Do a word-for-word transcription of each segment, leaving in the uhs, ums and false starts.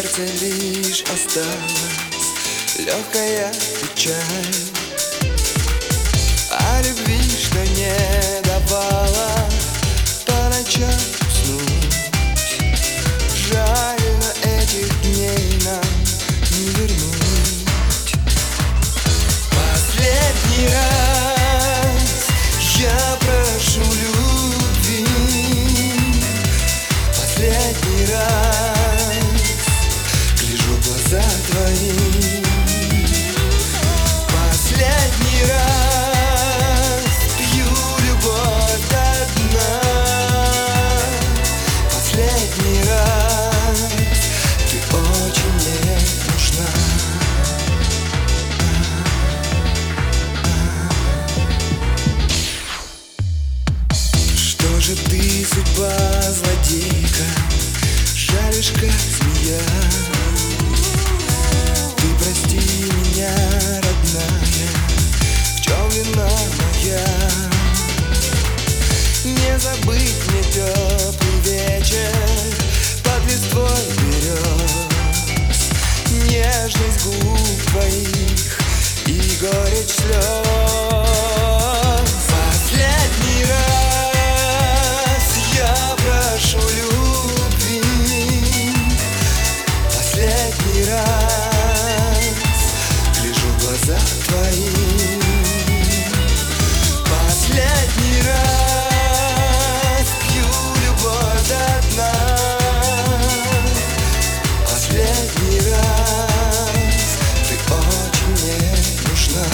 сердце лишь осталась легкая печаль о любви, что не давала по ночам уснуть. Жаль, но этих дней нам не вернуть. Последний раз я прошу любви, последний раз гляжу в глаза твои, последний раз пью любовь до дна, последний раз ты очень мне нужна. Что же ты, судьба злодейка, жалишь, как змея? Ты прости меня, родная, в чем вина моя? Не забыть мне теплый вечер под листвой берез, нежность губ твоих и горечь слез. Последний раз я прошу любви, последний раз гляжу в глаза твои, последний раз пью любовь до дна, последний раз ты очень мне нужна.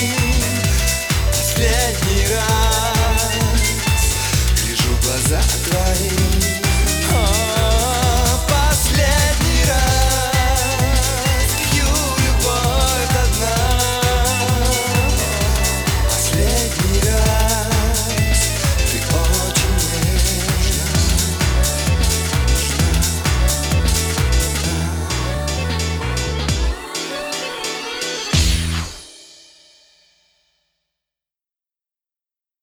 Последний раз гляжу в глаза